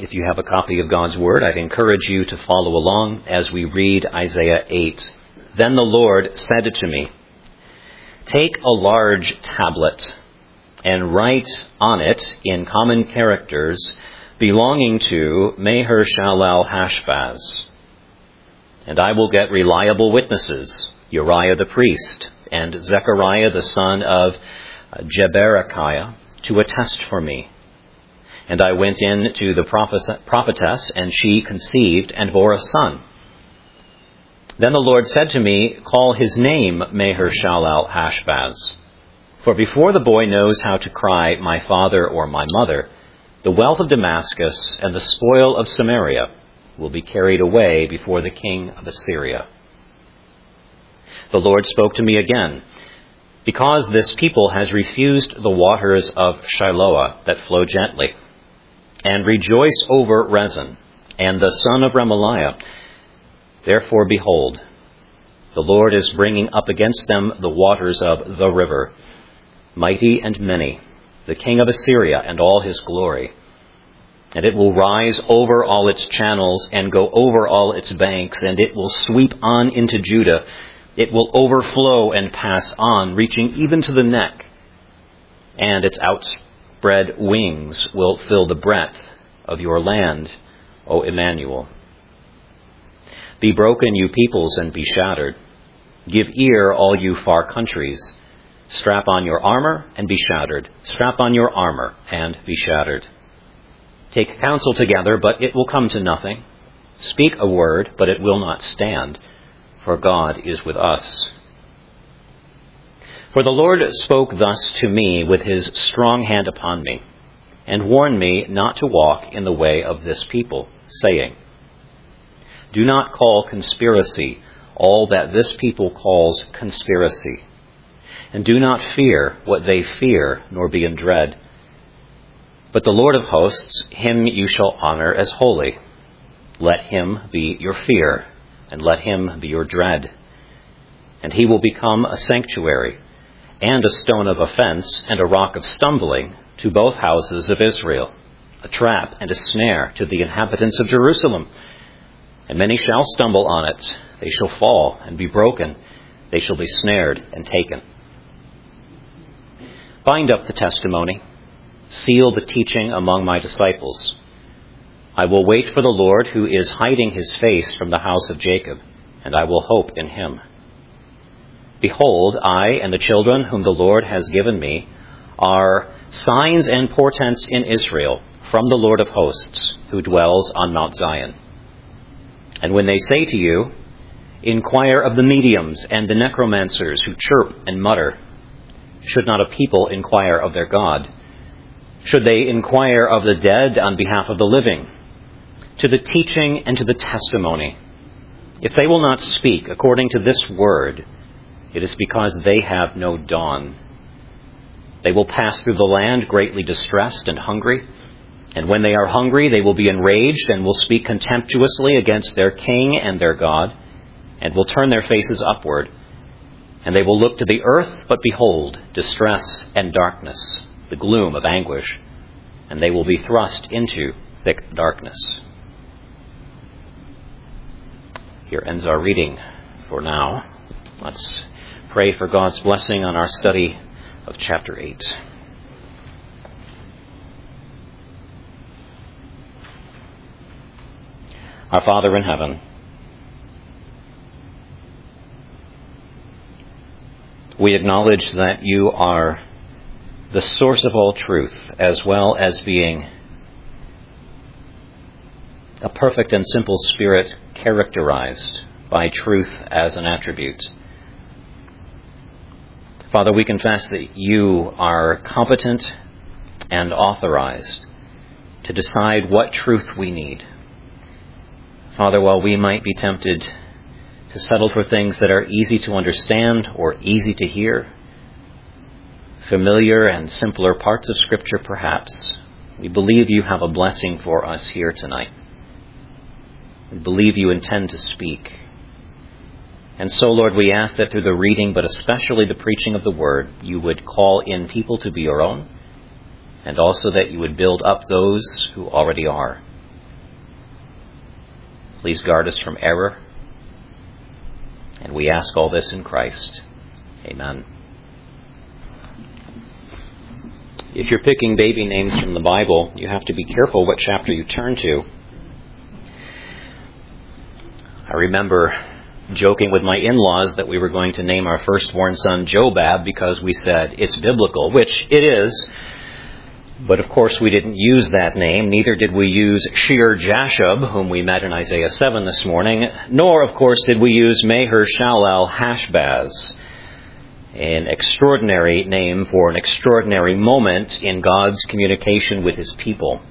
If you have a copy of God's Word, I'd encourage you to follow along as we read Isaiah 8. Then the Lord said to me, "Take a large tablet and write on it in common characters belonging to Maher-Shalal-Hash-Baz. And I will get reliable witnesses, Uriah the priest and Zechariah the son of Jeberechiah, to attest for me. And I went in to the prophetess, and she conceived and bore a son. Then the Lord said to me, Call his name Maher-Shalal-Hash-Baz. For before the boy knows how to cry, my father or my mother, the wealth of Damascus and the spoil of Samaria will be carried away before the king of Assyria." The Lord spoke to me again, "Because this people has refused the waters of Shiloah that flow gently, and rejoice over Rezin and the son of Remaliah. Therefore, behold, the Lord is bringing up against them the waters of the river, mighty and many, the king of Assyria and all his glory. And it will rise over all its channels and go over all its banks, and it will sweep on into Judah. It will overflow and pass on, reaching even to the neck, and its outspread wings will fill the breadth of your land, O Emmanuel. Be broken, you peoples, and be shattered. Give ear, all you far countries. Strap on your armor and be shattered. Strap on your armor and be shattered. Take counsel together, but it will come to nothing. Speak a word, but it will not stand, for God is with us. For the Lord spoke thus to me with his strong hand upon me, and warned me not to walk in the way of this people, saying, Do not call conspiracy all that this people calls conspiracy, and do not fear what they fear, nor be in dread. But the Lord of hosts, him you shall honor as holy. Let him be your fear, and let him be your dread. And he will become a sanctuary, and a stone of offense, and a rock of stumbling to both houses of Israel, a trap and a snare to the inhabitants of Jerusalem. And many shall stumble on it. They shall fall and be broken. They shall be snared and taken. Bind up the testimony. Seal the teaching among my disciples. I will wait for the Lord, who is hiding his face from the house of Jacob, and I will hope in him. Behold, I and the children whom the Lord has given me are signs and portents in Israel from the Lord of hosts, who dwells on Mount Zion. And when they say to you, Inquire of the mediums and the necromancers who chirp and mutter, should not a people inquire of their God? Should they inquire of the dead on behalf of the living? To the teaching and to the testimony. If they will not speak according to this word, it is because they have no dawn. They will pass through the land greatly distressed and hungry. And when they are hungry, they will be enraged and will speak contemptuously against their king and their God, and will turn their faces upward. And they will look to the earth, but behold, distress and darkness, the gloom of anguish, and they will be thrust into thick darkness. Here ends our reading for now. Let's pray for God's blessing on our study of chapter 8. Our Father in heaven, we acknowledge that you are the source of all truth, as well as being a perfect and simple spirit characterized by truth as an attribute. Father, we confess that you are competent and authorized to decide what truth we need. Father, while we might be tempted to settle for things that are easy to understand or easy to hear, familiar and simpler parts of Scripture perhaps, we believe you have a blessing for us here tonight. We believe you intend to speak. And so, Lord, we ask that through the reading, but especially the preaching of the Word, you would call in people to be your own, and also that you would build up those who already are. Please guard us from error. And we ask all this in Christ. Amen. If you're picking baby names from the Bible, you have to be careful what chapter you turn to. I remember joking with my in-laws that we were going to name our firstborn son Jobab because we said it's biblical, which it is. But of course we didn't use that name. Neither did we use Shear-Jashub, whom we met in Isaiah 7 this morning. Nor, of course, did we use Maher-Shalal-Hashbaz, an extraordinary name for an extraordinary moment in God's communication with His people.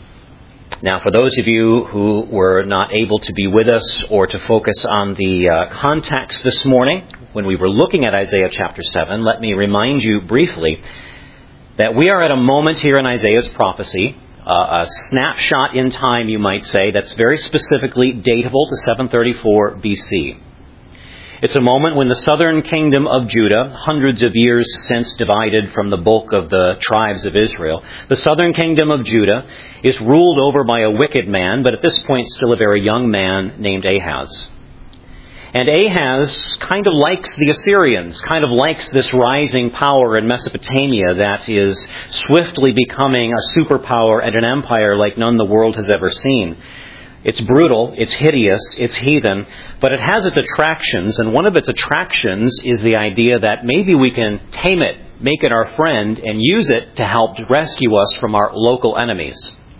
Now, for those of you who were not able to be with us or to focus on the context this morning, when we were looking at Isaiah chapter 7, let me remind you briefly that we are at a moment here in Isaiah's prophecy, a snapshot in time, you might say, that's very specifically datable to 734 BC. It's a moment when the southern kingdom of Judah, hundreds of years since divided from the bulk of the tribes of Israel, the southern kingdom of Judah is ruled over by a wicked man, but at this point still a very young man named Ahaz. And Ahaz kind of likes the Assyrians, kind of likes this rising power in Mesopotamia that is swiftly becoming a superpower and an empire like none the world has ever seen. It's brutal, it's hideous, it's heathen, but it has its attractions, and one of its attractions is the idea that maybe we can tame it, make it our friend, and use it to help rescue us from our local enemies.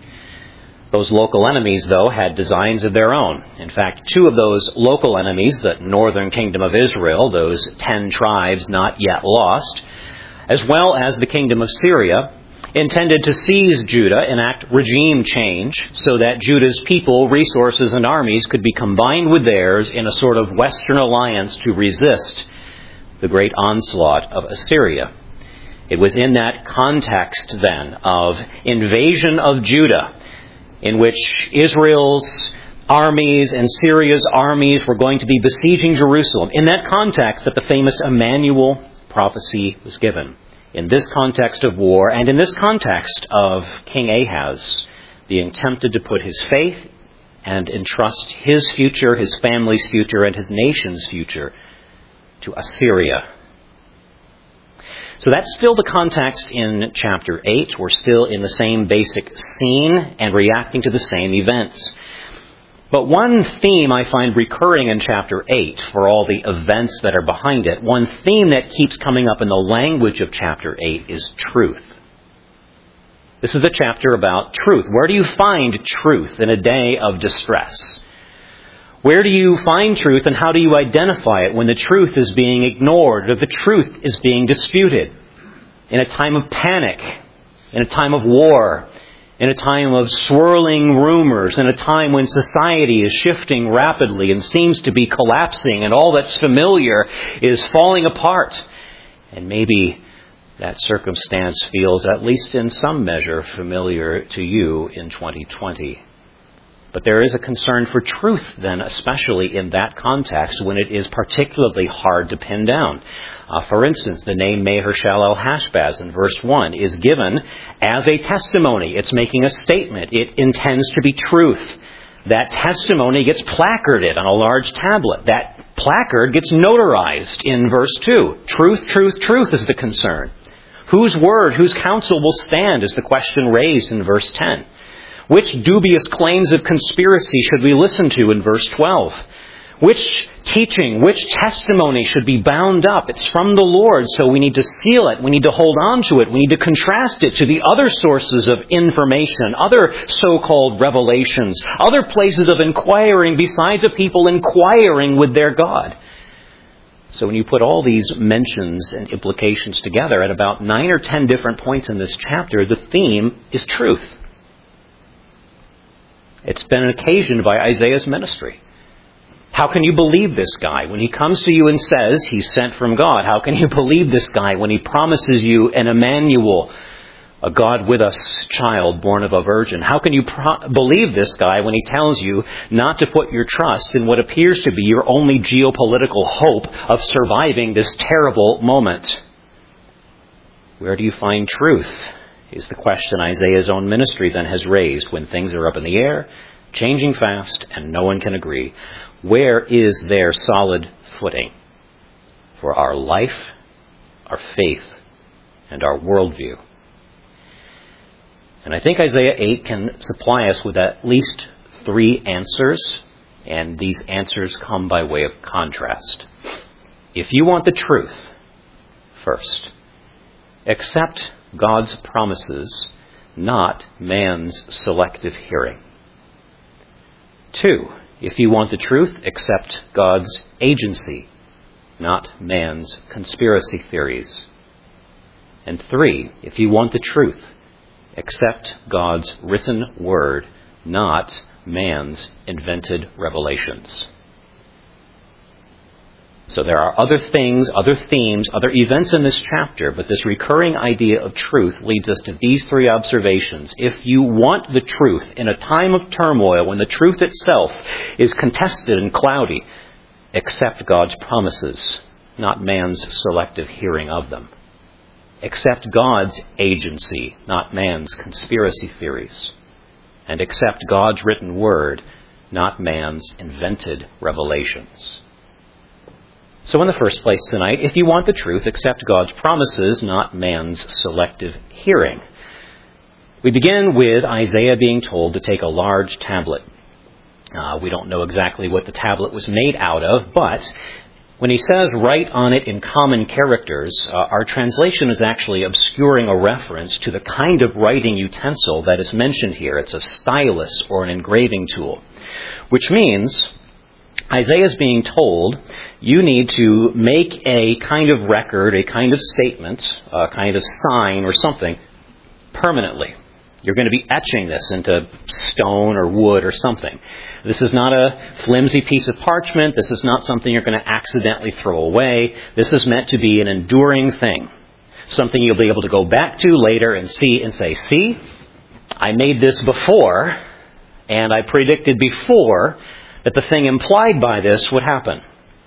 Those local enemies, though, had designs of their own. In fact, two of those local enemies, the northern kingdom of Israel, those 10 tribes not yet lost, as well as the kingdom of Syria, intended to seize Judah, enact regime change, so that Judah's people, resources, and armies could be combined with theirs in a sort of Western alliance to resist the great onslaught of Assyria. It was in that context, then, of invasion of Judah, in which Israel's armies and Syria's armies were going to be besieging Jerusalem. In that context that the famous Emmanuel prophecy was given. In this context of war, and in this context of King Ahaz being tempted to put his faith and entrust his future, his family's future, and his nation's future to Assyria. So that's still the context in chapter 8. We're still in the same basic scene and reacting to the same events. But one theme I find recurring in chapter 8 for all the events that are behind it, one theme that keeps coming up in the language of chapter 8 is truth. This is a chapter about truth. Where do you find truth in a day of distress? Where do you find truth and how do you identify it when the truth is being ignored or the truth is being disputed? In a time of panic, in a time of war, in a time of swirling rumors, in a time when society is shifting rapidly and seems to be collapsing and all that's familiar is falling apart. And maybe that circumstance feels, at least in some measure, familiar to you in 2020. But there is a concern for truth then, especially in that context when it is particularly hard to pin down. For instance, the name Maher-Shalal-Hashbaz in verse 1 is given as a testimony. It's making a statement. It intends to be truth. That testimony gets placarded on a large tablet. That placard gets notarized in verse 2. Truth, truth, truth is the concern. Whose word, whose counsel will stand is the question raised in verse 10. Which dubious claims of conspiracy should we listen to in verse 12? Which teaching, which testimony should be bound up? It's from the Lord, so we need to seal it. We need to hold on to it. We need to contrast it to the other sources of information, other so-called revelations, other places of inquiring besides a people inquiring with their God. So when you put all these mentions and implications together at about 9 or 10 different points in this chapter, the theme is truth. It's been occasioned by Isaiah's ministry. How can you believe this guy when he comes to you and says he's sent from God? How can you believe this guy when he promises you an Emmanuel, a God with us child born of a virgin? How can you believe this guy when he tells you not to put your trust in what appears to be your only geopolitical hope of surviving this terrible moment? Where do you find truth? Is the question Isaiah's own ministry then has raised when things are up in the air changing fast, and no one can agree. Where is their solid footing for our life, our faith, and our worldview? And I think Isaiah 8 can supply us with at least 3 answers, and these answers come by way of contrast. If you want the truth, first, accept God's promises, not man's selective hearing. 2, if you want the truth, accept God's agency, not man's conspiracy theories. And 3, if you want the truth, accept God's written word, not man's invented revelations. So there are other things, other themes, other events in this chapter, but this recurring idea of truth leads us to these 3 observations. If you want the truth in a time of turmoil, when the truth itself is contested and cloudy, accept God's promises, not man's selective hearing of them. Accept God's agency, not man's conspiracy theories. And accept God's written word, not man's invented revelations. So in the first place tonight, if you want the truth, accept God's promises, not man's selective hearing. We begin with Isaiah being told to take a large tablet. We don't know exactly what the tablet was made out of, but when he says write on it in common characters, our translation is actually obscuring a reference to the kind of writing utensil that is mentioned here. It's a stylus or an engraving tool, which means Isaiah is being told you need to make a kind of record, a kind of statement, a kind of sign or something permanently. You're going to be etching this into stone or wood or something. This is not a flimsy piece of parchment. This is not something you're going to accidentally throw away. This is meant to be an enduring thing. Something you'll be able to go back to later and see and say, see, I made this before, and I predicted before that the thing implied by this would happen.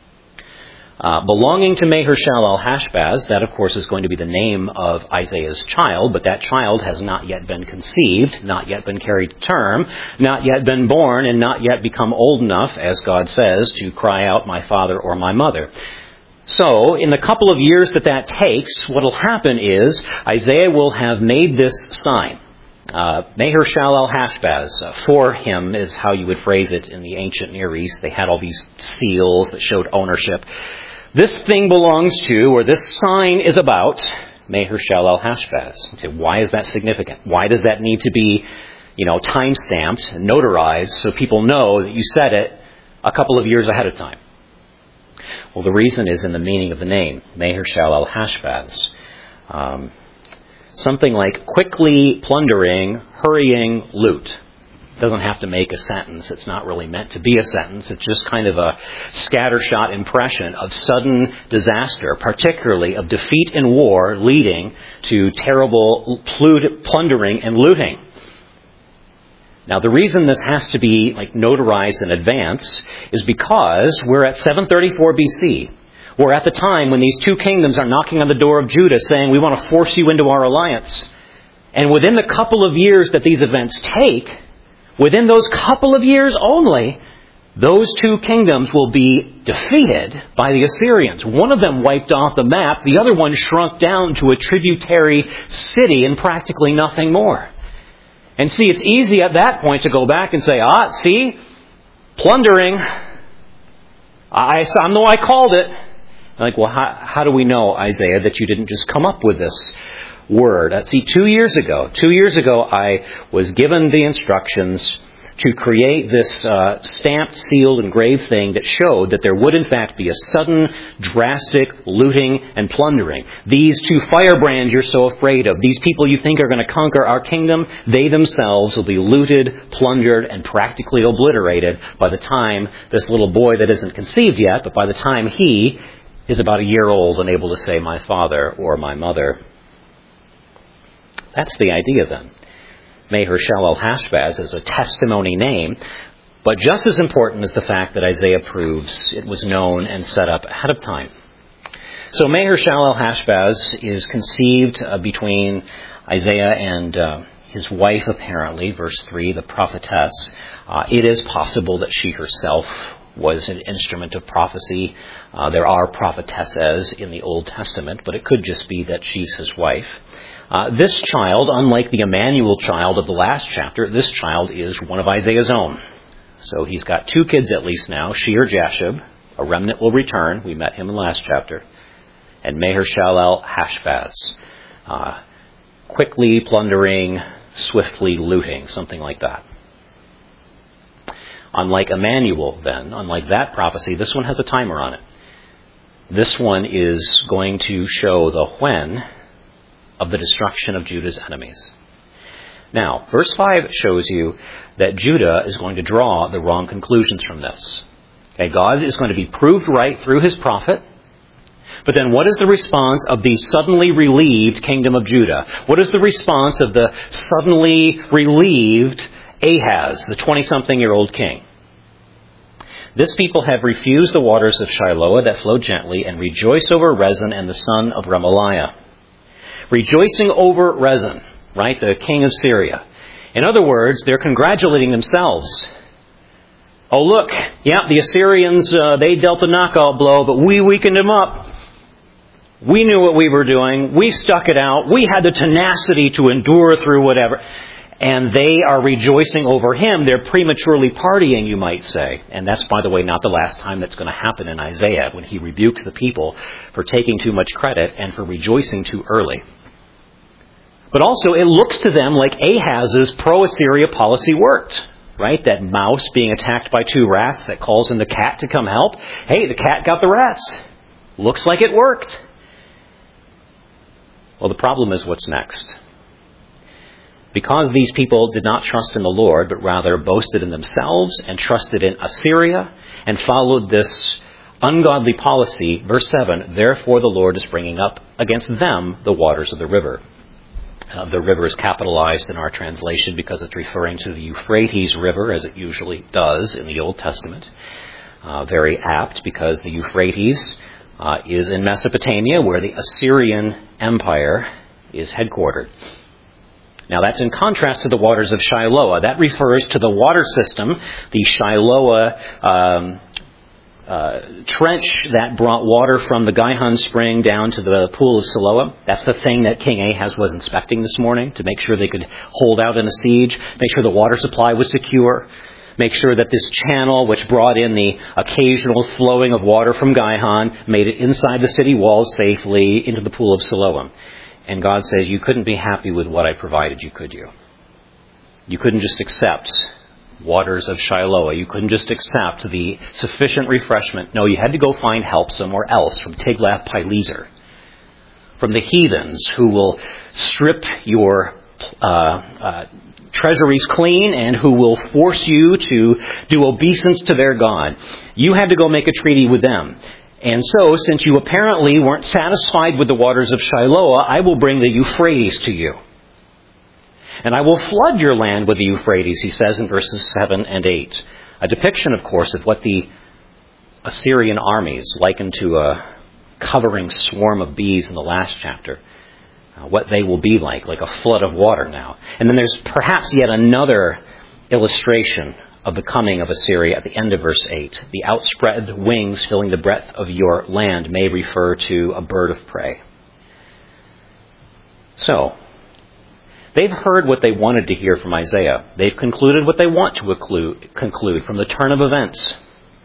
Belonging to Maher-Shalal-Hash-Baz, that of course is going to be the name of Isaiah's child, but that child has not yet been conceived, not yet been carried to term, not yet been born, and not yet become old enough, as God says, to cry out, my father or my mother. So, in the couple of years that takes, what will happen is Isaiah will have made this sign. Maher-Shalal-Hash-Baz, for him is how you would phrase it in the ancient Near East. They had all these seals that showed ownership. This thing belongs to, or this sign is about, Maher-Shalal-Hash-Baz. You say, why is that significant? Why does that need to be, time-stamped and notarized so people know that you said it a couple of years ahead of time? Well, the reason is in the meaning of the name, Maher-Shalal-Hash-Baz. Something like quickly plundering, hurrying loot. It doesn't have to make a sentence. It's not really meant to be a sentence. It's just kind of a scattershot impression of sudden disaster, particularly of defeat in war leading to terrible plundering and looting. Now, the reason this has to be notarized in advance is because we're at 734 BC. We're at the time when these 2 kingdoms are knocking on the door of Judah saying, we want to force you into our alliance. And within the couple of years that these events take, within those couple of years only, those 2 kingdoms will be defeated by the Assyrians. One of them wiped off the map. The other one shrunk down to a tributary city and practically nothing more. And see, it's easy at that point to go back and say, see, plundering. I know I called it. Well, how do we know, Isaiah, that you didn't just come up with this word? See, 2 years ago, I was given the instructions to create this stamped, sealed, engraved thing that showed that there would in fact be a sudden, drastic looting and plundering. These 2 firebrands you're so afraid of, these people you think are going to conquer our kingdom, they themselves will be looted, plundered, and practically obliterated by the time this little boy that isn't conceived yet, but by the time he is about a year old and able to say, my father or my mother. That's the idea then. Maher-Shalal-Hash-Baz is a testimony name, but just as important is the fact that Isaiah proves it was known and set up ahead of time. So Maher-Shalal-Hash-Baz is conceived between Isaiah and his wife apparently, verse 3, the prophetess. It is possible that she herself was an instrument of prophecy. There are prophetesses in the Old Testament, but it could just be that she's his wife. This child, unlike the Emmanuel child of the last chapter, this child is one of Isaiah's own. So he's got 2 kids at least now, Shear-Jashub, a remnant will return. We met him in the last chapter. And Maher-Shalal-Hashbaz, quickly plundering, swiftly looting, something like that. Unlike Emmanuel, then, unlike that prophecy, this one has a timer on it. This one is going to show the when of the destruction of Judah's enemies. Now, verse 5 shows you that Judah is going to draw the wrong conclusions from this. Okay, God is going to be proved right through his prophet. But then what is the response of the suddenly relieved kingdom of Judah? What is the response of the suddenly relieved Ahaz, the 20-something-year-old king? This people have refused the waters of Shiloah that flow gently and rejoice over Rezin and the son of Remaliah. Rejoicing over Rezin, right, the king of Syria. In other words, they're congratulating themselves. Oh, look, yeah, the Assyrians, they dealt a knockout blow, but we weakened them up. We knew what we were doing. We stuck it out. We had the tenacity to endure through whatever. And they are rejoicing over him. They're prematurely partying, you might say. And that's, by the way, not the last time that's going to happen in Isaiah, when he rebukes the people for taking too much credit and for rejoicing too early. But also, it looks to them like Ahaz's pro-Assyria policy worked. Right? That mouse being attacked by 2 rats that calls in the cat to come help. Hey, the cat got the rats. Looks like it worked. Well, the problem is what's next. Because these people did not trust in the Lord, but rather boasted in themselves and trusted in Assyria and followed this ungodly policy, verse 7, therefore the Lord is bringing up against them the waters of the river. The river is capitalized in our translation because it's referring to the Euphrates River, as it usually does in the Old Testament. Very apt, because the Euphrates is in Mesopotamia, where the Assyrian Empire is headquartered. Now, that's in contrast to the waters of Shiloah. That refers to the water system, the Shiloah trench that brought water from the Gihon spring down to the pool of Siloam. That's the thing that King Ahaz was inspecting this morning to make sure they could hold out in a siege, make sure the water supply was secure, make sure that this channel, which brought in the occasional flowing of water from Gihon, made it inside the city walls safely into the pool of Siloam. And God says, you couldn't be happy with what I provided you, could you? You couldn't just accept waters of Shiloah. You couldn't just accept the sufficient refreshment. No, you had to go find help somewhere else, from Tiglath-Pileser, from the heathens who will strip your treasuries clean and who will force you to do obeisance to their God. You had to go make a treaty with them. And so, since you apparently weren't satisfied with the waters of Shiloah, I will bring the Euphrates to you. And I will flood your land with the Euphrates, he says in verses 7 and 8. A depiction, of course, of what the Assyrian armies, likened to a covering swarm of bees in the last chapter, what they will be like a flood of water now. And then there's perhaps yet another illustration of the coming of Assyria at the end of verse 8. The outspread wings filling the breadth of your land may refer to a bird of prey. So, they've heard what they wanted to hear from Isaiah. They've concluded what they want to conclude from the turn of events.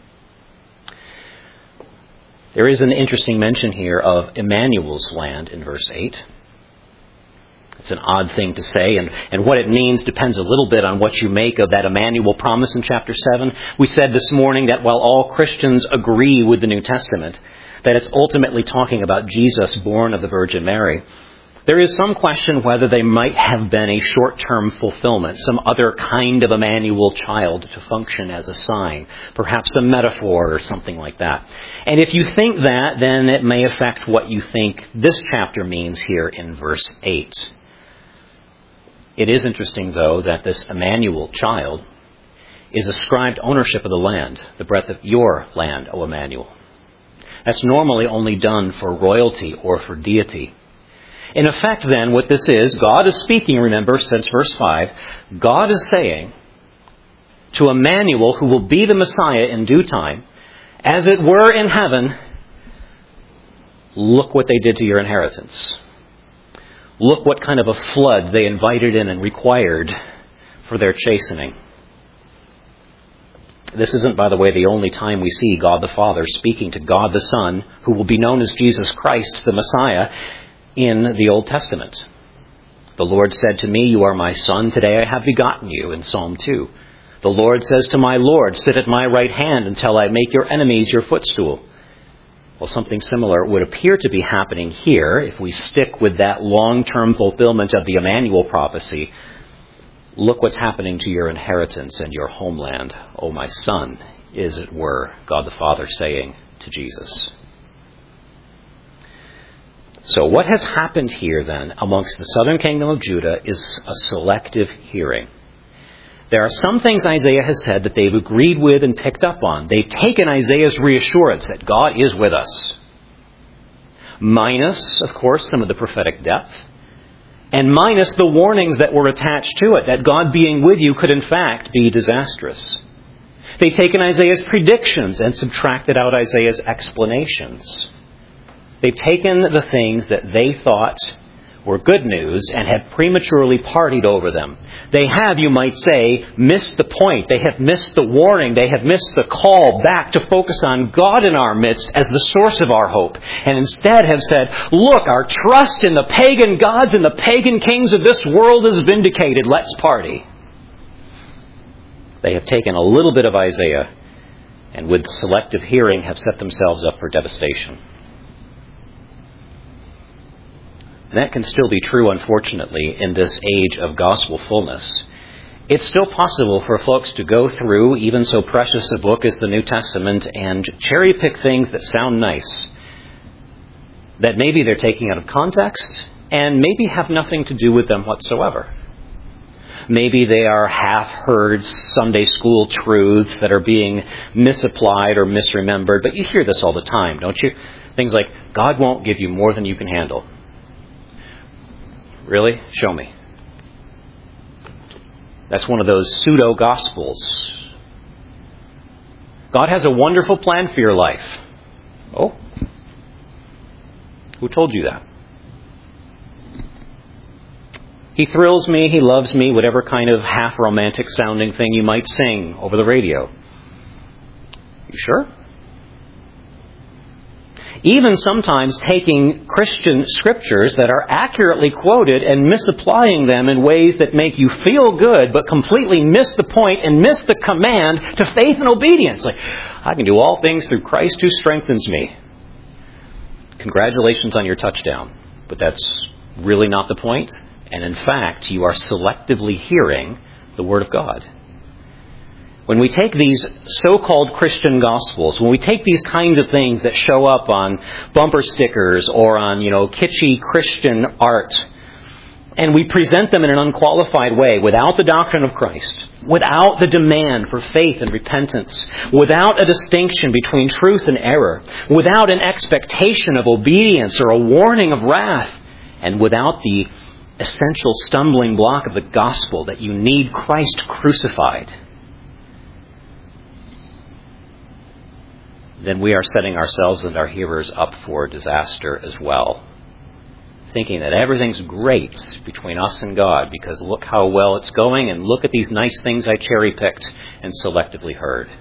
There is an interesting mention here of Emmanuel's land in verse 8. It's an odd thing to say, and what it means depends a little bit on what you make of that Emmanuel promise in chapter 7. We said this morning that while all Christians agree with the New Testament, that it's ultimately talking about Jesus born of the Virgin Mary, there is some question whether they might have been a short-term fulfillment, some other kind of Emmanuel child to function as a sign, perhaps a metaphor or something like that. And if you think that, then it may affect what you think this chapter means here in verse 8. It is interesting, though, that this Emmanuel child is ascribed ownership of the land, the breadth of your land, O Emmanuel. That's normally only done for royalty or for deity. In effect, then, what this is, God is speaking, remember, since verse 5, God is saying to Emmanuel, who will be the Messiah in due time, as it were in heaven, look what they did to your inheritance. Look what kind of a flood they invited in and required for their chastening. This isn't, by the way, the only time we see God the Father speaking to God the Son, who will be known as Jesus Christ, the Messiah, in the Old Testament. The Lord said to me, "You are my Son, today I have begotten you," in Psalm 2. The Lord says to my Lord, "Sit at my right hand until I make your enemies your footstool." Well, something similar would appear to be happening here if we stick with that long-term fulfillment of the Emmanuel prophecy. Look what's happening to your inheritance and your homeland, O my Son, is, it were, God the Father saying to Jesus. So what has happened here then amongst the southern kingdom of Judah is a selective hearing. There are some things Isaiah has said that they've agreed with and picked up on. They've taken Isaiah's reassurance that God is with us. Minus, of course, some of the prophetic depth. And minus the warnings that were attached to it, that God being with you could in fact be disastrous. They've taken Isaiah's predictions and subtracted out Isaiah's explanations. They've taken the things that they thought were good news and have prematurely partied over them. They have, you might say, missed the point. They have missed the warning. They have missed the call back to focus on God in our midst as the source of our hope. And instead have said, look, our trust in the pagan gods and the pagan kings of this world is vindicated. Let's party. They have taken a little bit of Isaiah and with selective hearing have set themselves up for devastation. And that can still be true, unfortunately, in this age of gospel fullness. It's still possible for folks to go through even so precious a book as the New Testament and cherry pick things that sound nice, that maybe they're taking out of context and maybe have nothing to do with them whatsoever. Maybe they are half-heard Sunday school truths that are being misapplied or misremembered. But you hear this all the time, don't you? Things like, God won't give you more than you can handle. Really? Show me. That's one of those pseudo-gospels. God has a wonderful plan for your life. Oh? Who told you that? He thrills me, He loves me, whatever kind of half-romantic sounding thing you might sing over the radio. You sure? Even sometimes taking Christian scriptures that are accurately quoted and misapplying them in ways that make you feel good but completely miss the point and miss the command to faith and obedience. Like, I can do all things through Christ who strengthens me. Congratulations on your touchdown. But that's really not the point. And in fact, you are selectively hearing the Word of God. When we take these so-called Christian Gospels, when we take these kinds of things that show up on bumper stickers or on, kitschy Christian art, and we present them in an unqualified way, without the doctrine of Christ, without the demand for faith and repentance, without a distinction between truth and error, without an expectation of obedience or a warning of wrath, and without the essential stumbling block of the gospel that you need Christ crucified, then we are setting ourselves and our hearers up for disaster as well. Thinking that everything's great between us and God because look how well it's going and look at these nice things I cherry-picked and selectively heard.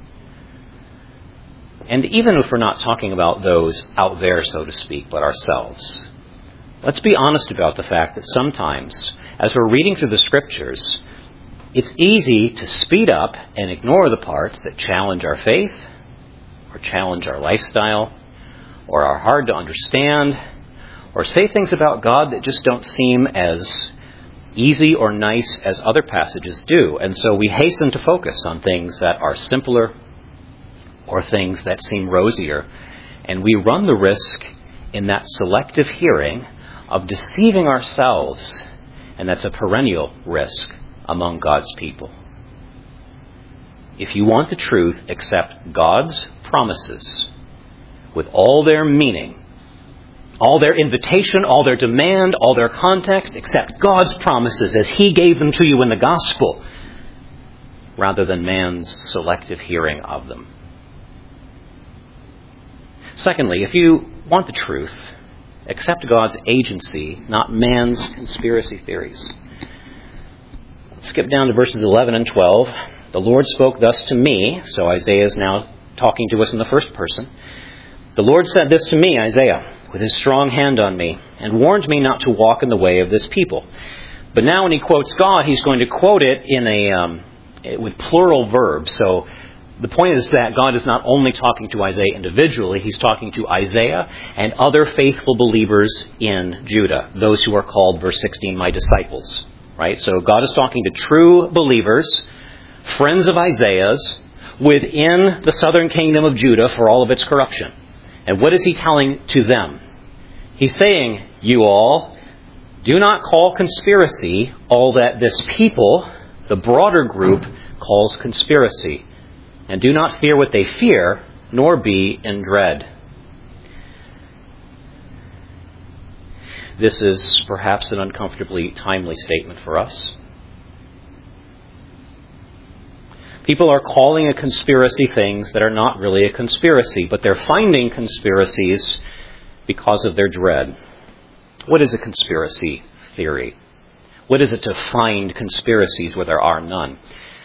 And even if we're not talking about those out there, so to speak, but ourselves, let's be honest about the fact that sometimes, as we're reading through the Scriptures, it's easy to speed up and ignore the parts that challenge our faith, or challenge our lifestyle, or are hard to understand, or say things about God that just don't seem as easy or nice as other passages do. And so we hasten to focus on things that are simpler or things that seem rosier. And we run the risk in that selective hearing of deceiving ourselves. And that's a perennial risk among God's people. If you want the truth, accept God's promises with all their meaning all their invitation, all their demand, all their context, except God's promises as He gave them to you in the gospel, rather than man's selective hearing of them. Secondly, if you want the truth, accept God's agency, not man's conspiracy theories. Skip down to verses 11 and 12. The Lord spoke thus to me. So Isaiah is now talking to us in the first person. The Lord said this to me, Isaiah, with His strong hand on me, and warned me not to walk in the way of this people. But now when he quotes God, he's going to quote it in with plural verbs. So the point is that God is not only talking to Isaiah individually, He's talking to Isaiah and other faithful believers in Judah, those who are called, verse 16, my disciples. Right? So God is talking to true believers, friends of Isaiah's, within the southern kingdom of Judah for all of its corruption. And what is He telling to them? He's saying, you all, do not call conspiracy all that this people, the broader group, calls conspiracy. And do not fear what they fear, nor be in dread. This is perhaps an uncomfortably timely statement for us. People are calling a conspiracy things that are not really a conspiracy, but they're finding conspiracies because of their dread. What is a conspiracy theory? What is it to find conspiracies where there are none?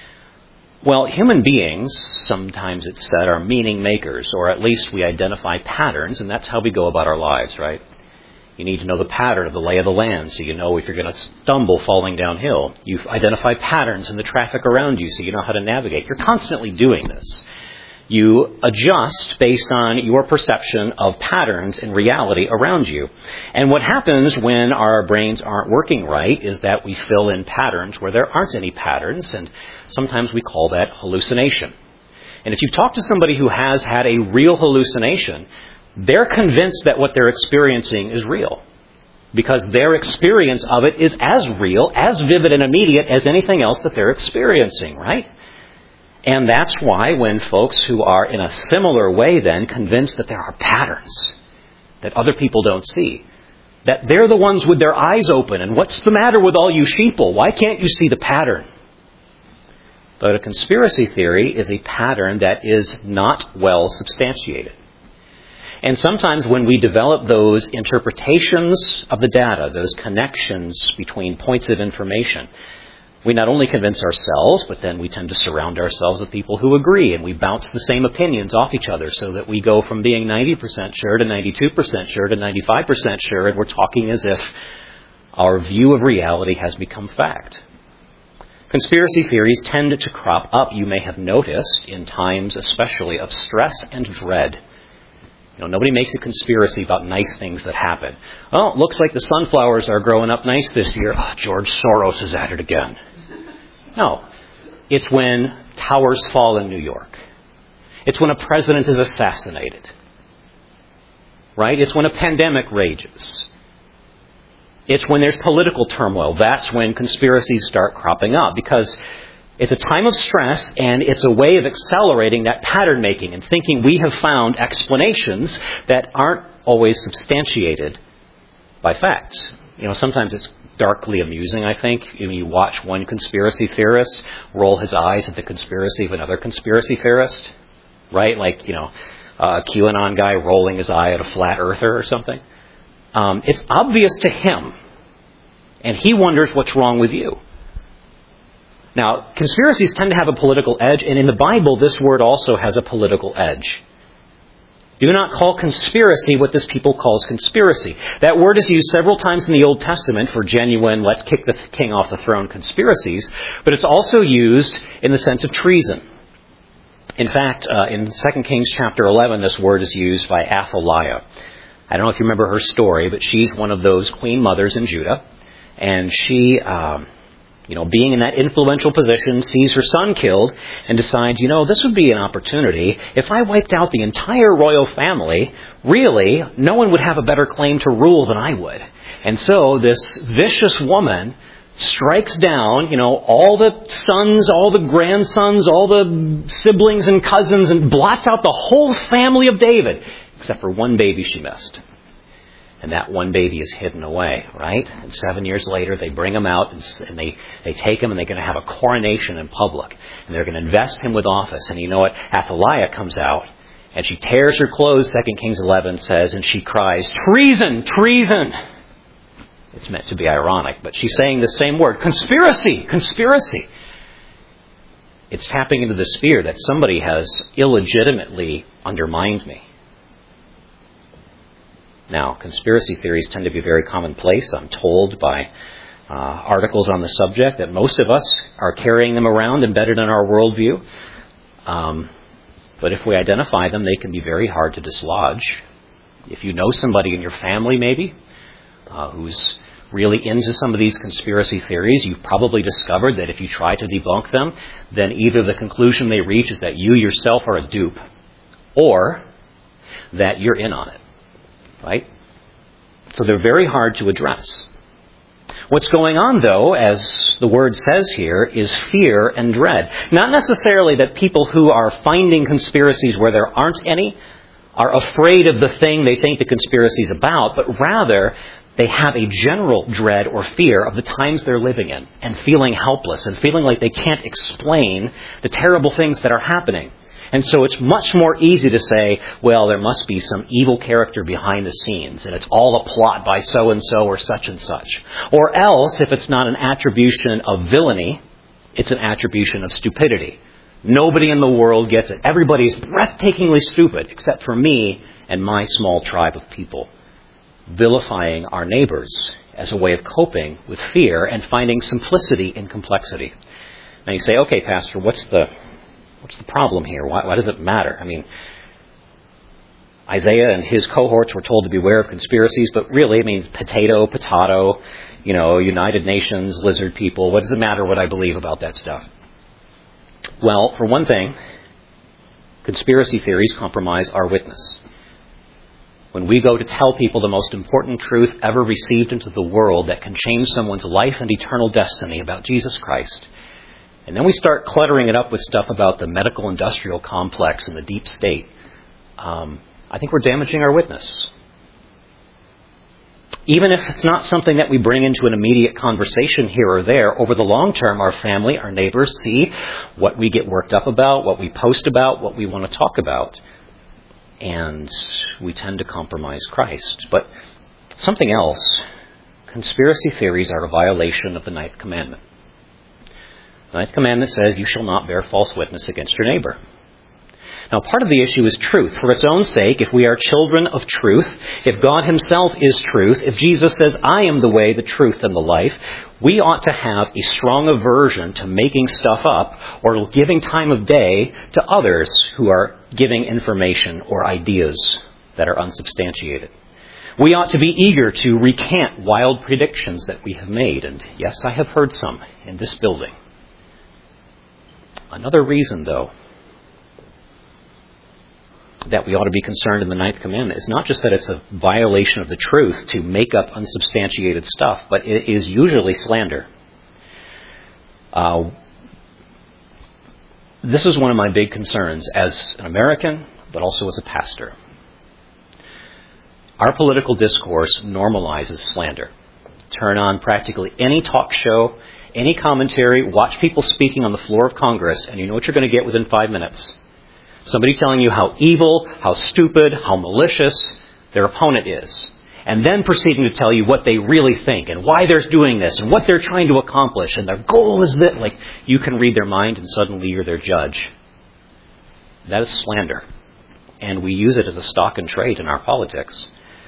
Well, human beings, sometimes it's said, are meaning makers, or at least we identify patterns, and that's how we go about our lives, right? You need to know the pattern of the lay of the land so you know if you're going to stumble falling downhill. You identify patterns in the traffic around you so you know how to navigate. You're constantly doing this. You adjust based on your perception of patterns in reality around you. And what happens when our brains aren't working right is that we fill in patterns where there aren't any patterns, and sometimes we call that hallucination. And if you talk to somebody who has had a real hallucination, they're convinced that what they're experiencing is real, because their experience of it is as real, as vivid and immediate as anything else that they're experiencing, right? And that's why when folks who are in a similar way then convinced that there are patterns that other people don't see, that they're the ones with their eyes open, and what's the matter with all you sheeple? Why can't you see the pattern? But a conspiracy theory is a pattern that is not well substantiated. And sometimes when we develop those interpretations of the data, those connections between points of information, we not only convince ourselves, but then we tend to surround ourselves with people who agree, and we bounce the same opinions off each other so that we go from being 90% sure to 92% sure to 95% sure, and we're talking as if our view of reality has become fact. Conspiracy theories tend to crop up, you may have noticed, in times especially of stress and dread. Nobody makes a conspiracy about nice things that happen. Oh, it looks like the sunflowers are growing up nice this year. Oh, George Soros is at it again. No. It's when towers fall in New York. It's when a president is assassinated. Right? It's when a pandemic rages. It's when there's political turmoil. That's when conspiracies start cropping up, because it's a time of stress, and it's a way of accelerating that pattern making and thinking we have found explanations that aren't always substantiated by facts. Sometimes it's darkly amusing, I think. You watch one conspiracy theorist roll his eyes at the conspiracy of another conspiracy theorist, right? Like, a QAnon guy rolling his eye at a flat earther or something. It's obvious to him, and he wonders what's wrong with you. Now, conspiracies tend to have a political edge, and in the Bible, this word also has a political edge. Do not call conspiracy what this people calls conspiracy. That word is used several times in the Old Testament for genuine, let's kick the king off the throne conspiracies, but it's also used in the sense of treason. In fact, in 2 Kings chapter 11, this word is used by Athaliah. I don't know if you remember her story, but she's one of those queen mothers in Judah, and she being in that influential position, sees her son killed and decides, this would be an opportunity. If I wiped out the entire royal family, really, no one would have a better claim to rule than I would. And so this vicious woman strikes down, all the sons, all the grandsons, all the siblings and cousins, and blots out the whole family of David, except for one baby she missed. And that one baby is hidden away, right? And 7 years later, they bring him out and they take him and they're going to have a coronation in public. And they're going to invest him with office. And you know what? Athaliah comes out and she tears her clothes, 2 Kings 11 says, and she cries, "Treason! Treason!" It's meant to be ironic, but she's saying the same word. Conspiracy! Conspiracy! It's tapping into this fear that somebody has illegitimately undermined me. Now, conspiracy theories tend to be very commonplace. I'm told by articles on the subject that most of us are carrying them around embedded in our worldview. But if we identify them, they can be very hard to dislodge. If you know somebody in your family, maybe, who's really into some of these conspiracy theories, you've probably discovered that if you try to debunk them, then either the conclusion they reach is that you yourself are a dupe, or that you're in on it. Right? So they're very hard to address. What's going on, though, as the word says here, is fear and dread. Not necessarily that people who are finding conspiracies where there aren't any are afraid of the thing they think the conspiracy is about, but rather they have a general dread or fear of the times they're living in and feeling helpless and feeling like they can't explain the terrible things that are happening. And so it's much more easy to say, well, there must be some evil character behind the scenes, and it's all a plot by so-and-so or such and such. Or else, if it's not an attribution of villainy, it's an attribution of stupidity. Nobody in the world gets it. Everybody's breathtakingly stupid, except for me and my small tribe of people. Vilifying our neighbors as a way of coping with fear and finding simplicity in complexity. Now you say, okay, Pastor, what's the problem here? Why does it matter? I mean, Isaiah and his cohorts were told to beware of conspiracies, but really, I mean, potato, United Nations, lizard people, what does it matter what I believe about that stuff? Well, for one thing, conspiracy theories compromise our witness. When we go to tell people the most important truth ever received into the world that can change someone's life and eternal destiny about Jesus Christ, and then we start cluttering it up with stuff about the medical industrial complex and the deep state, I think we're damaging our witness. Even if it's not something that we bring into an immediate conversation here or there, over the long term, our family, our neighbors see what we get worked up about, what we post about, what we want to talk about. And we tend to compromise Christ. But something else, conspiracy theories are a violation of the Ninth Commandment. The Ninth Commandment says, you shall not bear false witness against your neighbor. Now, part of the issue is truth. For its own sake, if we are children of truth, if God himself is truth, if Jesus says, I am the way, the truth, and the life, we ought to have a strong aversion to making stuff up or giving time of day to others who are giving information or ideas that are unsubstantiated. We ought to be eager to recant wild predictions that we have made. And yes, I have heard some in this building. Another reason, though, that we ought to be concerned in the Ninth Commandment is not just that it's a violation of the truth to make up unsubstantiated stuff, but it is usually slander. This is one of my big concerns as an American, but also as a pastor. Our political discourse normalizes slander. Turn on practically any talk show, any commentary, watch people speaking on the floor of Congress, and you know what you're going to get within 5 minutes. Somebody telling you how evil, how stupid, how malicious their opponent is. And then proceeding to tell you what they really think and why they're doing this and what they're trying to accomplish. And their goal is that, like, you can read their mind and suddenly you're their judge. That is slander. And we use it as a stock and trade in our politics.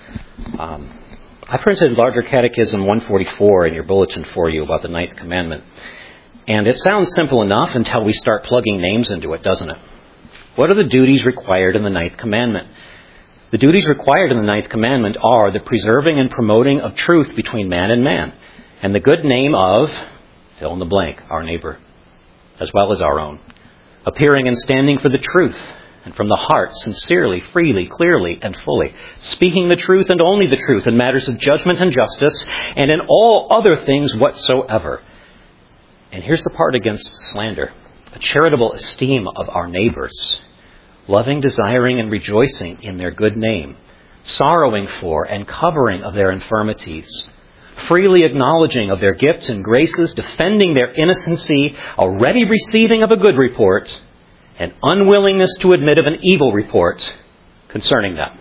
I printed Larger Catechism 144 in your bulletin for you about the Ninth Commandment. And it sounds simple enough until we start plugging names into it, doesn't it? What are the duties required in the Ninth Commandment? The duties required in the Ninth Commandment are the preserving and promoting of truth between man and man, and the good name of, fill in the blank, our neighbor, as well as our own, appearing and standing for the truth, and from the heart, sincerely, freely, clearly, and fully, speaking the truth and only the truth in matters of judgment and justice, and in all other things whatsoever. And here's the part against slander. A charitable esteem of our neighbors, loving, desiring, and rejoicing in their good name, sorrowing for and covering of their infirmities, freely acknowledging of their gifts and graces, defending their innocency, already receiving of a good report, and unwillingness to admit of an evil report concerning them.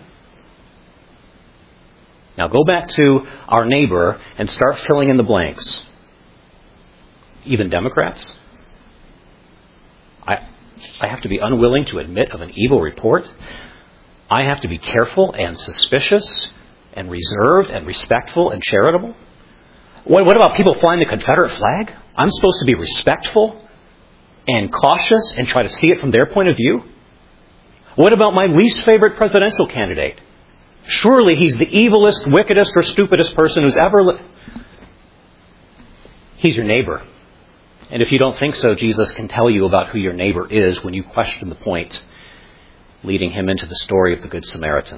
Now go back to our neighbor and start filling in the blanks. Even Democrats? I have to be unwilling to admit of an evil report. I have to be careful and suspicious and reserved and respectful and charitable. What about people flying the Confederate flag? I'm supposed to be respectful and cautious and try to see it from their point of view? What about my least favorite presidential candidate? Surely he's the evilest, wickedest, or stupidest person who's ever lived. He's your neighbor. And if you don't think so, Jesus can tell you about who your neighbor is when you question the point, leading him into the story of the Good Samaritan.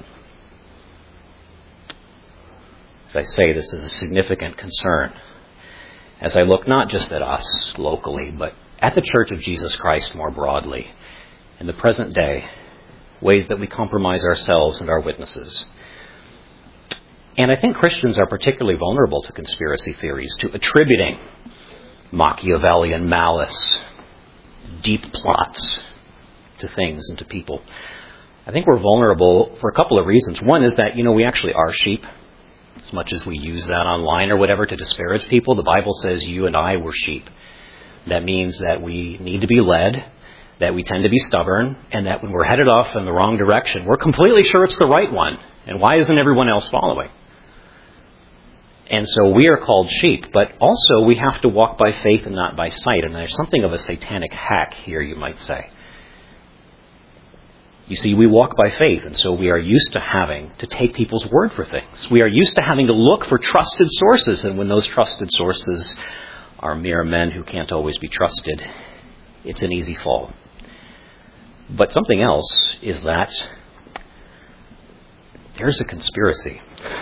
As I say, this is a significant concern as I look not just at us locally, but at the Church of Jesus Christ more broadly in the present day, ways that we compromise ourselves and our witnesses. And I think Christians are particularly vulnerable to conspiracy theories, to attributing Machiavellian malice, deep plots to things and to people. I think we're vulnerable for a couple of reasons. One is that, we actually are sheep. As much as we use that online or whatever to disparage people, the Bible says you and I were sheep. That means that we need to be led, that we tend to be stubborn, and that when we're headed off in the wrong direction, we're completely sure it's the right one. And why isn't everyone else following? And so we are called sheep, but also we have to walk by faith and not by sight. And there's something of a satanic hack here, you might say. You see, we walk by faith, and so we are used to having to take people's word for things. We are used to having to look for trusted sources, and when those trusted sources are mere men who can't always be trusted, it's an easy fall. But something else is that there's a conspiracy.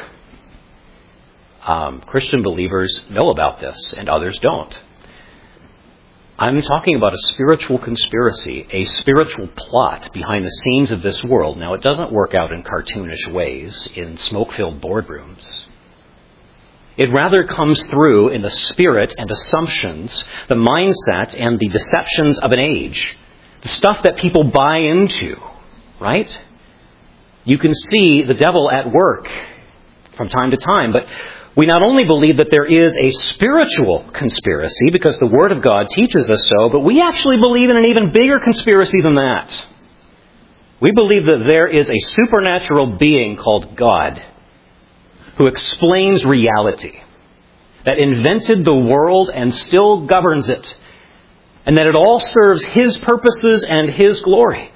Christian believers know about this, and others don't. I'm talking about a spiritual conspiracy, a spiritual plot behind the scenes of this world. Now, it doesn't work out in cartoonish ways in smoke-filled boardrooms. It rather comes through in the spirit and assumptions, the mindset and the deceptions of an age, the stuff that people buy into, right? You can see the devil at work from time to time, but we not only believe that there is a spiritual conspiracy, because the Word of God teaches us so, but we actually believe in an even bigger conspiracy than that. We believe that there is a supernatural being called God who explains reality, that invented the world and still governs it, and that it all serves His purposes and His glory.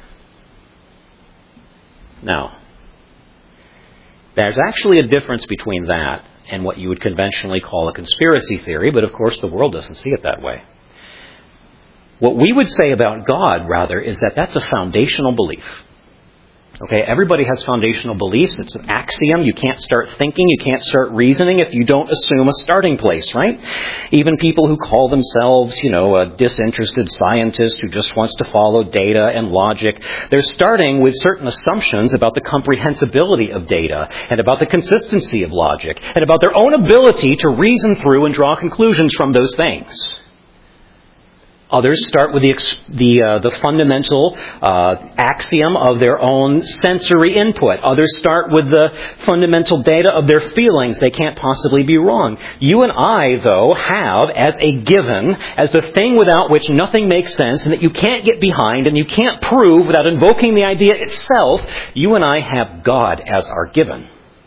Now, there's actually a difference between that and what you would conventionally call a conspiracy theory, but of course the world doesn't see it that way. What we would say about God, rather, is that that's a foundational belief. Okay, everybody has foundational beliefs. It's an axiom. You can't start thinking, you can't start reasoning if you don't assume a starting place, right? Even people who call themselves, a disinterested scientist who just wants to follow data and logic, they're starting with certain assumptions about the comprehensibility of data and about the consistency of logic and about their own ability to reason through and draw conclusions from those things. Others start with the fundamental axiom of their own sensory input. Others start with the fundamental data of their feelings. They can't possibly be wrong. You and I, though, have as a given, as the thing without which nothing makes sense and that you can't get behind and you can't prove without invoking the idea itself, you and I have God as our given.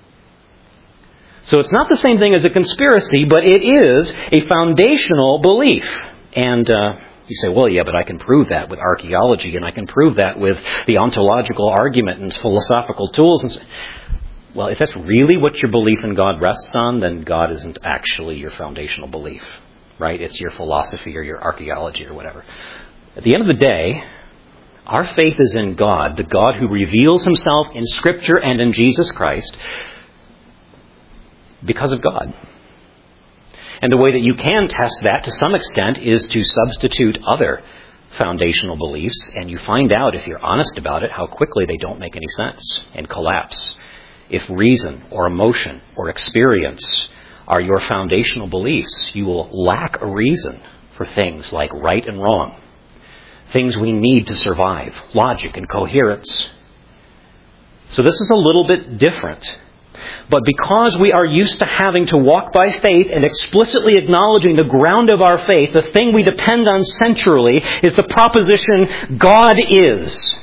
So it's not the same thing as a conspiracy, but it is a foundational belief. And you say, well, yeah, but I can prove that with archaeology, and I can prove that with the ontological argument and philosophical tools. And well, if that's really what your belief in God rests on, then God isn't actually your foundational belief, right? It's your philosophy or your archaeology or whatever. At the end of the day, our faith is in God, the God who reveals Himself in Scripture and in Jesus Christ because of God. And the way that you can test that to some extent is to substitute other foundational beliefs, and you find out, if you're honest about it, how quickly they don't make any sense and collapse If reason or emotion or experience are your foundational beliefs, you will lack a reason for things like right and wrong, things we need to survive, logic and coherence. So this is a little bit different. But because we are used to having to walk by faith and explicitly acknowledging the ground of our faith, the thing we depend on centrally is the proposition, God is.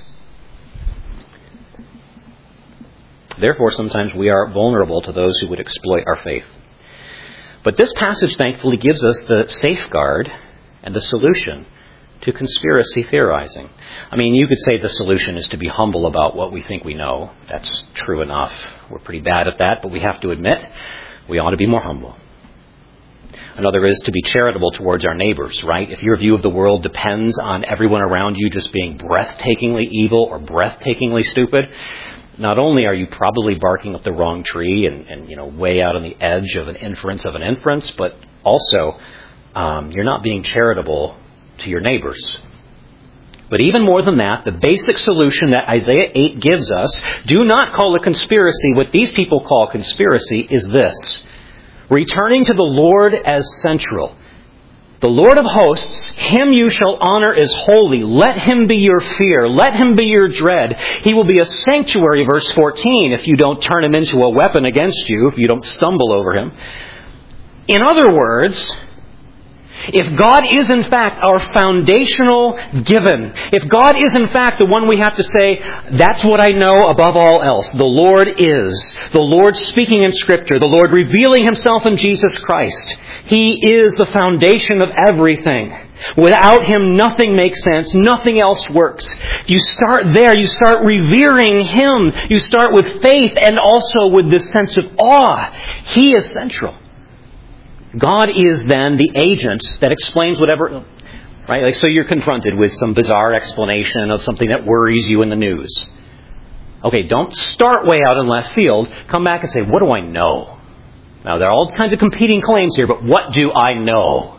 Therefore, sometimes we are vulnerable to those who would exploit our faith. But this passage, thankfully, gives us the safeguard and the solution to conspiracy theorizing. I mean, you could say the solution is to be humble about what we think we know. That's true enough. We're pretty bad at that, but we have to admit we ought to be more humble. Another is to be charitable towards our neighbors, right? If your view of the world depends on everyone around you just being breathtakingly evil or breathtakingly stupid, not only are you probably barking up the wrong tree and way out on the edge of an inference, but also you're not being charitable to your neighbors. But even more than that, the basic solution that Isaiah 8 gives us, do not call a conspiracy what these people call conspiracy, is this: returning to the Lord as central. The Lord of hosts, him you shall honor as holy. Let him be your fear. Let him be your dread. He will be a sanctuary, verse 14, if you don't turn him into a weapon against you, if you don't stumble over him. In other words, if God is in fact our foundational given, if God is in fact the one we have to say, that's what I know above all else, the Lord is, the Lord speaking in Scripture, the Lord revealing himself in Jesus Christ, he is the foundation of everything. Without him, nothing makes sense. Nothing else works. You start there. You start revering him. You start with faith and also with this sense of awe. He is central. God is then the agent that explains whatever, right? Like, so you're confronted with some bizarre explanation of something that worries you in the news. Okay, don't start way out in left field. Come back and say, what do I know? Now, there are all kinds of competing claims here, but what do I know?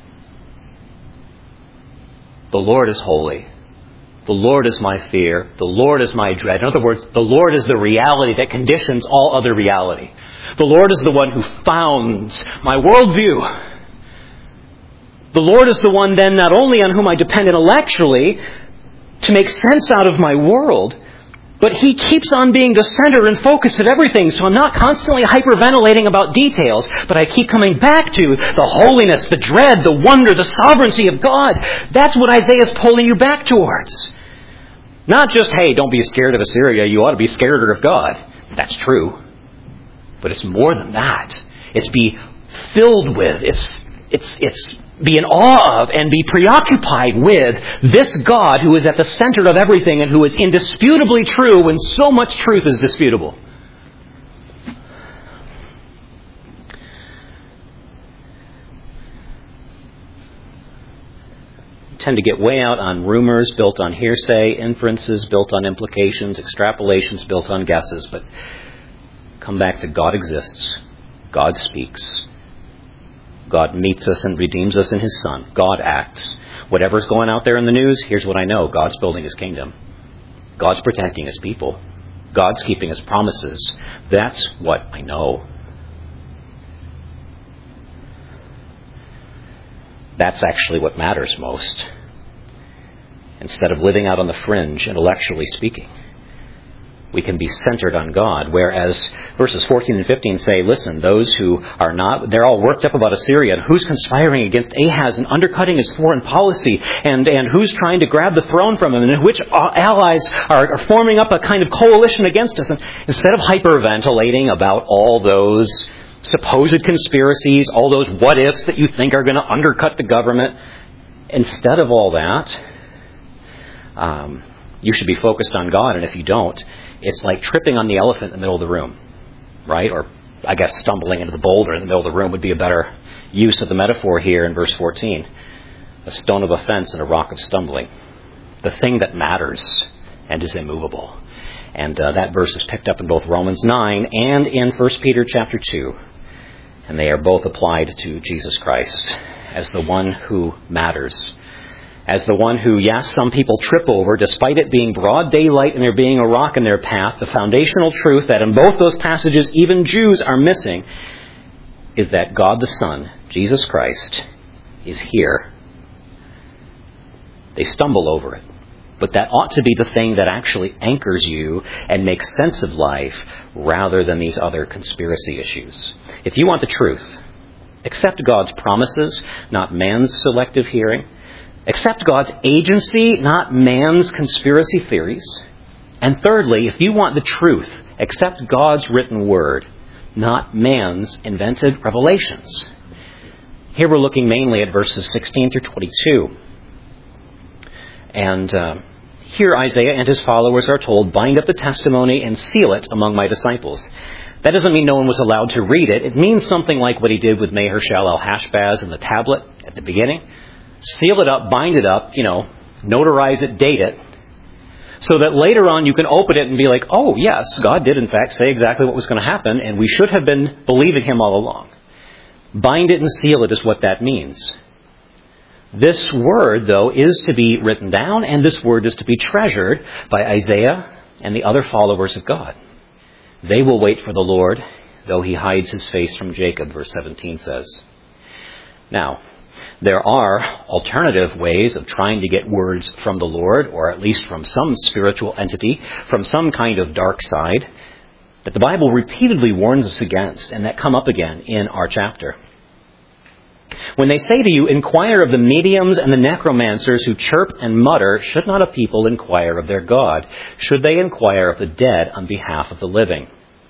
The Lord is holy. The Lord is my fear. The Lord is my dread. In other words, the Lord is the reality that conditions all other reality. The Lord is the one who founds my worldview. The Lord is the one then not only on whom I depend intellectually to make sense out of my world, but he keeps on being the center and focus of everything. So I'm not constantly hyperventilating about details, but I keep coming back to the holiness, the dread, the wonder, the sovereignty of God. That's what Isaiah is pulling you back towards. Not just, hey, don't be scared of Assyria. You ought to be scared of God. That's true. But it's more than that. It's be filled with, it's be in awe of and be preoccupied with this God who is at the center of everything and who is indisputably true when so much truth is disputable. We tend to get way out on rumors built on hearsay, inferences built on implications, extrapolations built on guesses, but come back to God exists. God speaks. God meets us and redeems us in his Son. God acts. Whatever's going out there in the news, here's what I know. God's building his kingdom. God's protecting his people. God's keeping his promises. That's what I know. That's actually what matters most. Instead of living out on the fringe, intellectually speaking, we can be centered on God, whereas verses 14 and 15 say, listen, those who are not, they're all worked up about Assyria, and who's conspiring against Ahaz and undercutting his foreign policy, and who's trying to grab the throne from him, and which allies are forming up a kind of coalition against us. And instead of hyperventilating about all those supposed conspiracies, all those what-ifs that you think are going to undercut the government, instead of all that, you should be focused on God, and if you don't, it's like tripping on the elephant in the middle of the room, right? Or I guess stumbling into the boulder in the middle of the room would be a better use of the metaphor here in verse 14. A stone of offense and a rock of stumbling. The thing that matters and is immovable. And that verse is picked up in both Romans 9 and in 1 Peter chapter 2. And they are both applied to Jesus Christ as the one who matters. as the one who, yes, some people trip over, despite it being broad daylight and there being a rock in their path, the foundational truth that in both those passages even Jews are missing is that God the Son, Jesus Christ, is here. They stumble over it. But that ought to be the thing that actually anchors you and makes sense of life rather than these other conspiracy issues. If you want the truth, accept God's promises, not man's selective hearing. Accept God's agency, not man's conspiracy theories. And thirdly, if you want the truth, accept God's written word, not man's invented revelations. Here we're looking mainly at verses 16 through 22. And here Isaiah and his followers are told, bind up the testimony and seal it among my disciples. That doesn't mean no one was allowed to read it. It means something like what he did with Maher-shalal-Hash-Baz and the tablet at the beginning. Seal it up, bind it up, notarize it, date it, so that later on you can open it and be like, oh yes, God did in fact say exactly what was going to happen, and we should have been believing him all along. Bind it and seal it is what that means. This word, though, is to be written down, and this word is to be treasured by Isaiah and the other followers of God. They will wait for the Lord, though he hides his face from Jacob, verse 17 says. Now, there are alternative ways of trying to get words from the Lord, or at least from some spiritual entity, from some kind of dark side, that the Bible repeatedly warns us against, and that come up again in our chapter. When they say to you, inquire of the mediums and the necromancers who chirp and mutter, should not a people inquire of their God? Should they inquire of the dead on behalf of the living?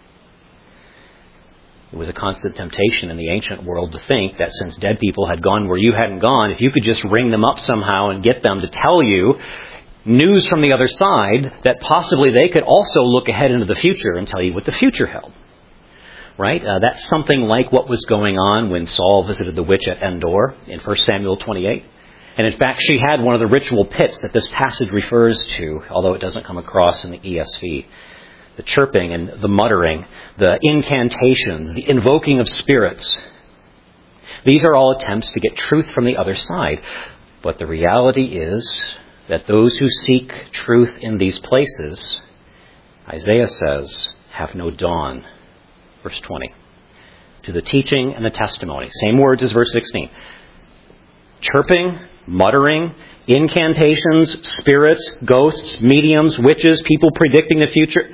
It was a constant temptation in the ancient world to think that since dead people had gone where you hadn't gone, if you could just ring them up somehow and get them to tell you news from the other side, that possibly they could also look ahead into the future and tell you what the future held. Right? That's something like what was going on when Saul visited the witch at Endor in 1 Samuel 28. And in fact, she had one of the ritual pits that this passage refers to, although it doesn't come across in the ESV. The chirping and the muttering, the incantations, the invoking of spirits. These are all attempts to get truth from the other side. But the reality is that those who seek truth in these places, Isaiah says, have no dawn. Verse 20. To the teaching and the testimony. Same words as verse 16. Chirping, muttering, incantations, spirits, ghosts, mediums, witches, people predicting the future.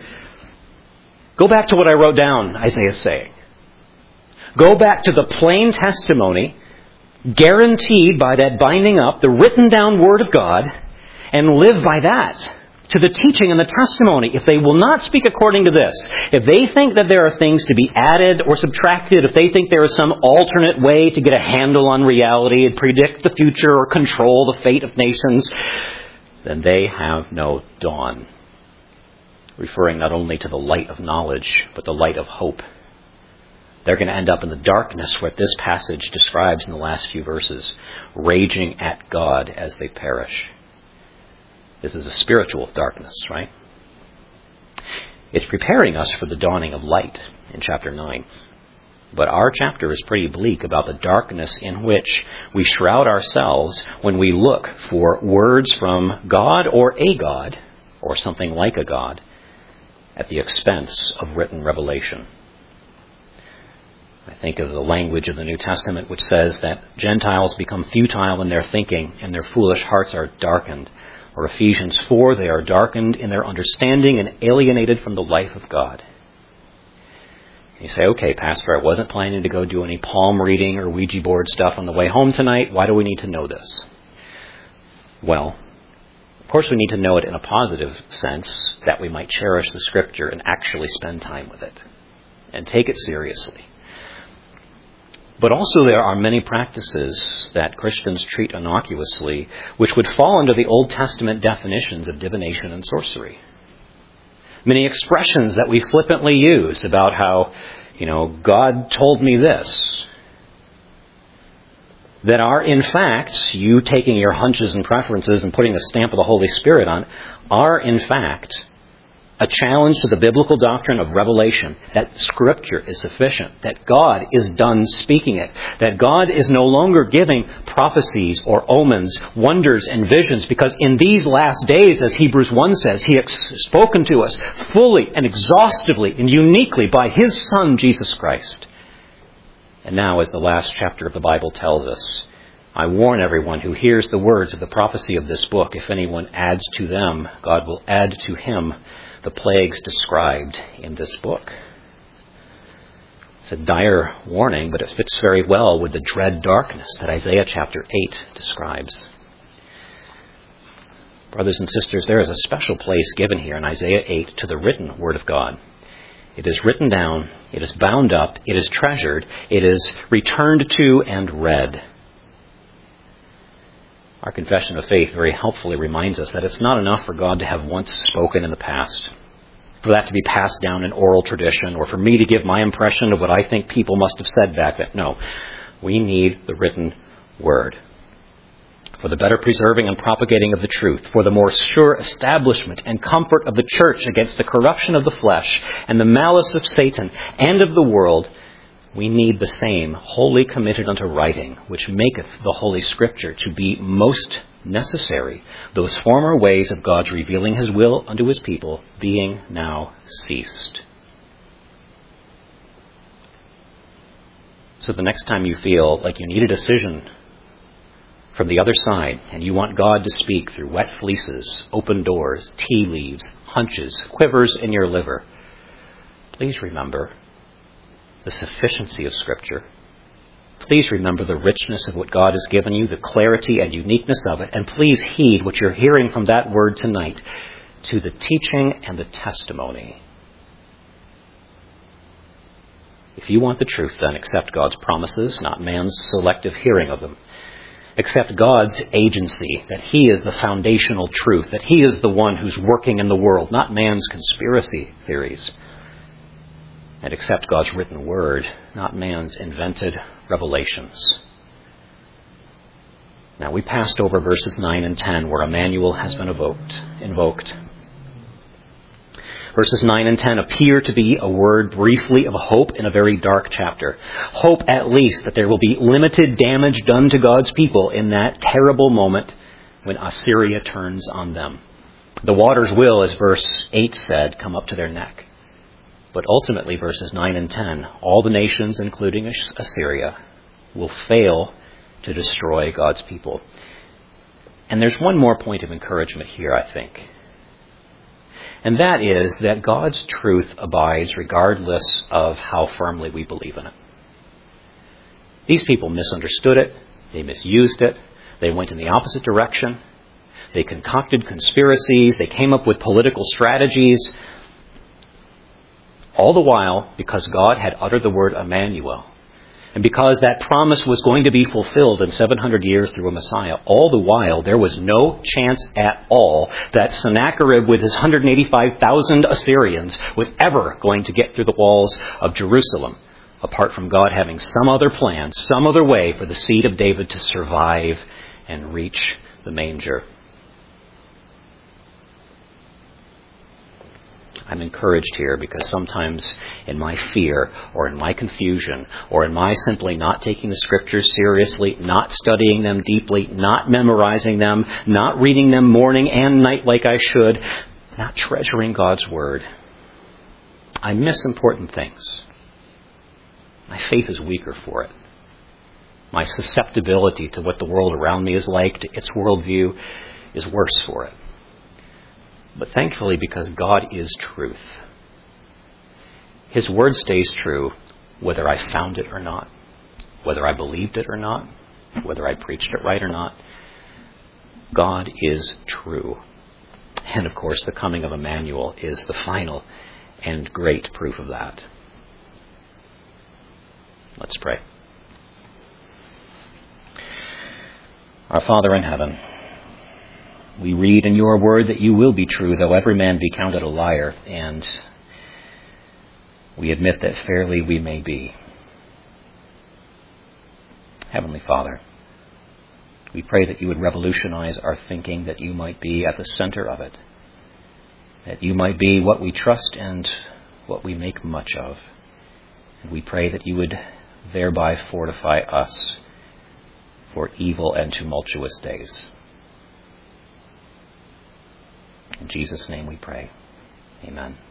Go back to what I wrote down, Isaiah is saying. Go back to the plain testimony, guaranteed by that binding up, the written down word of God, and live by that. To the teaching and the testimony. If they will not speak according to this, if they think that there are things to be added or subtracted, if they think there is some alternate way to get a handle on reality and predict the future or control the fate of nations, then they have no dawn. Referring not only to the light of knowledge, but the light of hope. They're going to end up in the darkness what this passage describes in the last few verses, raging at God as they perish. This is a spiritual darkness, right? It's preparing us for the dawning of light in chapter 9. But our chapter is pretty bleak about the darkness in which we shroud ourselves when we look for words from God or a God, or something like a God, at the expense of written revelation. I think of the language of the New Testament which says that Gentiles become futile in their thinking and their foolish hearts are darkened. Or Ephesians 4, they are darkened in their understanding and alienated from the life of God. You say, okay, Pastor, I wasn't planning to go do any palm reading or Ouija board stuff on the way home tonight. Why do we need to know this? Well, of course we need to know it in a positive sense, that we might cherish the Scripture and actually spend time with it and take it seriously. But also there are many practices that Christians treat innocuously which would fall under the Old Testament definitions of divination and sorcery. Many expressions that we flippantly use about how, God told me this, that are in fact, you taking your hunches and preferences and putting the stamp of the Holy Spirit on, are in fact a challenge to the biblical doctrine of revelation, that Scripture is sufficient, that God is done speaking it, that God is no longer giving prophecies or omens, wonders and visions, because in these last days, as Hebrews 1 says, He has spoken to us fully and exhaustively and uniquely by His Son, Jesus Christ. And now, as the last chapter of the Bible tells us, I warn everyone who hears the words of the prophecy of this book, if anyone adds to them, God will add to him the plagues described in this book. It's a dire warning, but it fits very well with the dread darkness that Isaiah chapter 8 describes. Brothers and sisters, there is a special place given here in Isaiah 8 to the written Word of God. It is written down, it is bound up, it is treasured, it is returned to and read. Our confession of faith very helpfully reminds us that it's not enough for God to have once spoken in the past, for that to be passed down in oral tradition, or for me to give my impression of what I think people must have said back then. No, we need the written Word for the better preserving and propagating of the truth, for the more sure establishment and comfort of the church against the corruption of the flesh and the malice of Satan and of the world. We need the same, wholly committed unto writing, which maketh the Holy Scripture to be most necessary, those former ways of God's revealing His will unto His people being now ceased. So the next time you feel like you need a decision from the other side, and you want God to speak through wet fleeces, open doors, tea leaves, hunches, quivers in your liver, please remember the sufficiency of Scripture. Please remember the richness of what God has given you, the clarity and uniqueness of it, and please heed what you're hearing from that word tonight to the teaching and the testimony. If you want the truth, then accept God's promises, not man's selective hearing of them. Accept God's agency, that He is the foundational truth, that He is the one who's working in the world, not man's conspiracy theories. And accept God's written word, not man's invented revelations. Now, we passed over verses 9 and 10, where Emmanuel has been invoked. Verses 9 and 10 appear to be a word briefly of hope in a very dark chapter. Hope, at least, that there will be limited damage done to God's people in that terrible moment when Assyria turns on them. The waters will, as verse 8 said, come up to their neck. But ultimately, verses 9 and 10, all the nations, including Assyria, will fail to destroy God's people. And there's one more point of encouragement here, I think. And that is that God's truth abides regardless of how firmly we believe in it. These people misunderstood it. They misused it. They went in the opposite direction. They concocted conspiracies. They came up with political strategies. All the while, because God had uttered the word Emmanuel, and because that promise was going to be fulfilled in 700 years through a Messiah, all the while there was no chance at all that Sennacherib with his 185,000 Assyrians was ever going to get through the walls of Jerusalem, apart from God having some other plan, some other way for the seed of David to survive and reach the manger. I'm encouraged here because sometimes in my fear or in my confusion or in my simply not taking the Scriptures seriously, not studying them deeply, not memorizing them, not reading them morning and night like I should, not treasuring God's Word, I miss important things. My faith is weaker for it. My susceptibility to what the world around me is like, to its worldview, is worse for it. But thankfully, because God is truth, His word stays true whether I found it or not, whether I believed it or not, whether I preached it right or not. God is true. And of course, the coming of Emmanuel is the final and great proof of that. Let's pray. Our Father in heaven, we read in your word that you will be true, though every man be counted a liar, and we admit that fairly we may be. Heavenly Father, we pray that you would revolutionize our thinking, that you might be at the center of it. that you might be what we trust and what we make much of. And we pray that you would thereby fortify us for evil and tumultuous days. In Jesus' name we pray. Amen.